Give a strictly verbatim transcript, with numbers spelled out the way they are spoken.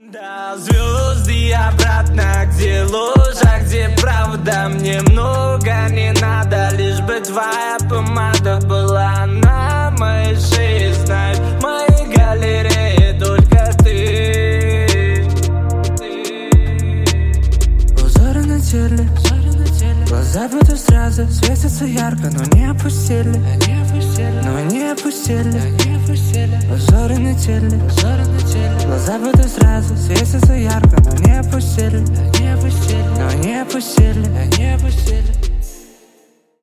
До звезд и обратно, где ложь, а где правда. Мне много не надо, лишь бы твоя помада была на моей шее. Знаешь, в моей галерее только ты. Узоры на теле, глаза будут сразу светятся ярко, но не опустили, но не опустили. Узоры на теле, глаза будут сразу светятся ярко, но не опустили, но не опустили.